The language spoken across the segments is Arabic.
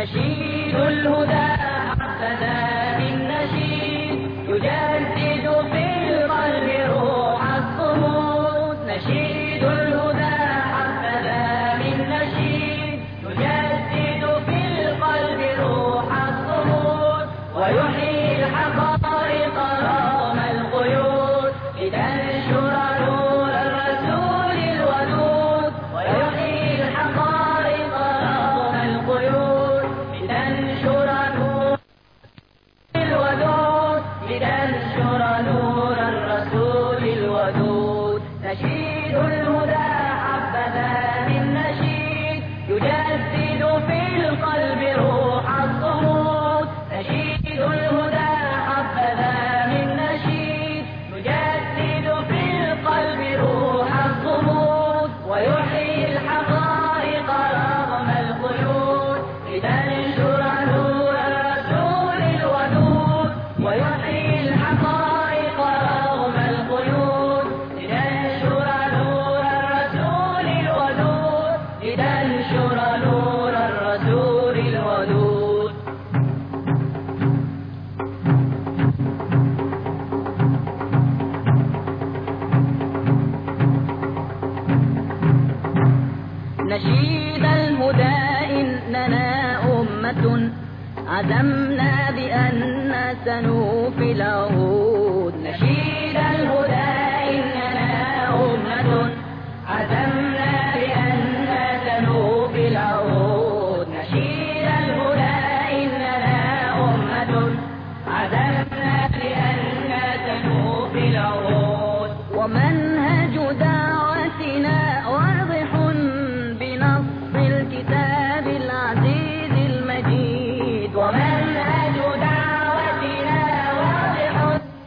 نشيد الهدى حبذا من نشيد يجدد في القلب روح الصمود. نشيد الهدى حبذا من نشيد يجدد في القلب روح الصمود ويحيي الحقائق رغم القيود لتنشر نور الرسول الودود. ويحيي الحقائق رغم القيود لتنشر نور الودود لتنشر نور الرسول الودود. نشيد الهدى حبذا من نشيد يجدد في القلب روح الصمود. نشيد الهدى حبذا من نشيد يجدد في القلب روح الصمود ويحيي الحقائق رغم القيود لتنشر نور الرسول الودود. ويحيي الحقائق رغم القيود لتنشر نور الرسول الودود لتنشر نور الرسول الودود. نشيد الهدى إننا أمة عزمنا بأن سنوفي العهود. نشيد الهدى إننا أمة عزمنا بأن سنوفي العهود. نشيد الهدى إننا أمة عزمنا بأن سنوفي العهود. ومنهج دعوتنا واضح بنص الكتاب العزيز المجيد. ومنهج دعوتنا واضح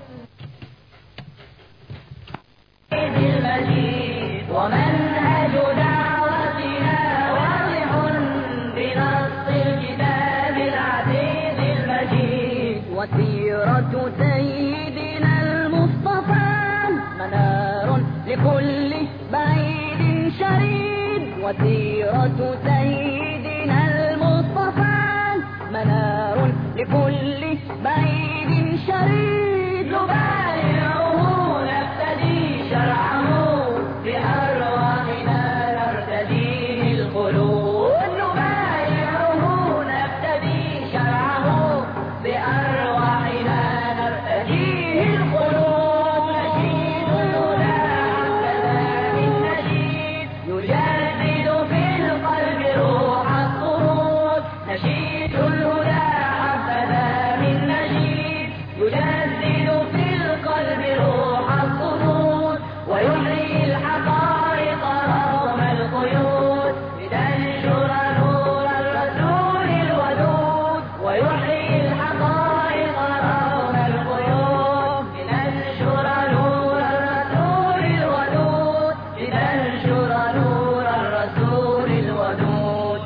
المجيد. ومنهج دعوتنا واضح بنص الكتاب العزيز المجيد. وسيرة سيدنا المصطفى منار لكل بعيد شريد. وسيرة سيدنا المصطفى منار لكل بعيد شريد. نبايعه نفتدي شرعه بأرواحنا نرتديه الخلود. نبايعه نفتدي شرعه بأرواحنا نرتديه الخلود. نشيد الهدى حبذا من نشيد يجدد في القلب روح الصمود. نشيد الهدى حبذا من نشيد يجدد في القلب روح الصمود ويحيي الحقائق رغم القيود لتنشر نور الرسول الودود. ويحيي الحقائق رغم القيود لتنشر نور الرسول الودود لتنشر نور الرسول الودود.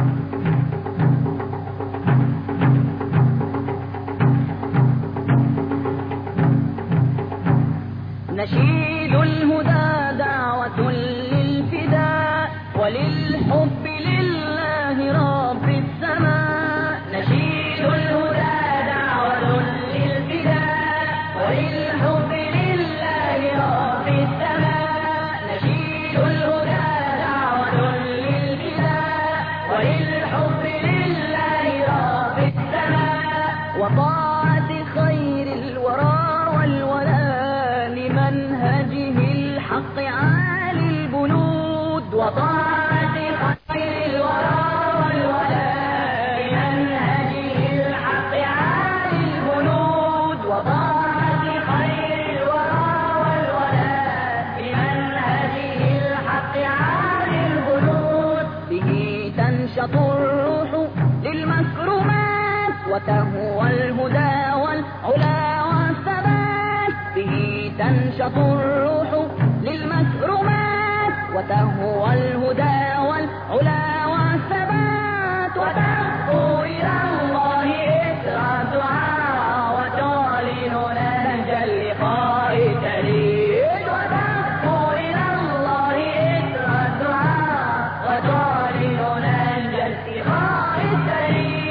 نشيد الهدى دعوة للفداء وللحب لله رب السماء. نشيد الهدى دعوة للفداء وللحب لله رب السماء. نشيد الهدى دعوة للفداء وللحب لله رب السماء. وطاعة خير الورى والولاء لمنهجه الحق عالي البنود. وطاعة خير الورى والولاء لمنهجه الحق عالي البنود. وطاعة خير الورى والولاء لمنهجه الحق عالي البنود. به تنشط الروح للمكرمات وتهوى الهدى والعلا والثبات. به تنشط الروح للمكرمات وتهوى الهدى والعلا والثبات. وتهفو إلى الله إثر الدعاء وتعلن نهج اللقاء تليد. وتهفو إلى الله إثر الدعاء وتعلن نهج اللقاء تليد.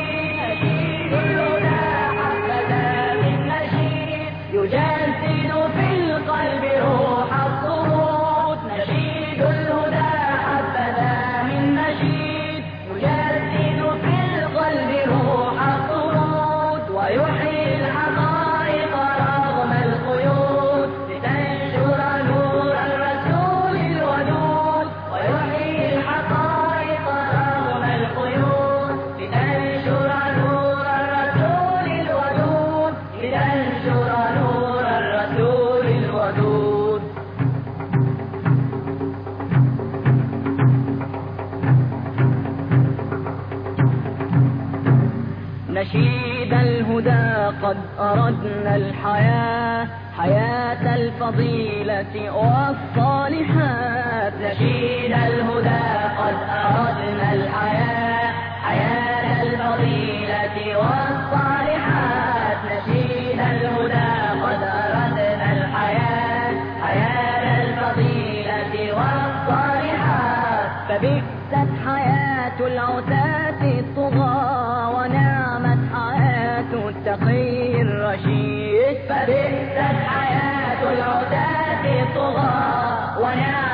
الهدى قد أردنا الحياة، حياة الفضيلة والصالحات. نشيد الهدى قد أردنا الحياة، حياة الفضيلة والصالحات. نشيد الهدى قد أردنا الحياة، حياة الفضيلة والصالحات. فبئست حياة العتاة الطغاة، ونعمت حياة التقي الرشيد. فبئست حياة العتاة الطغاة، ونعمت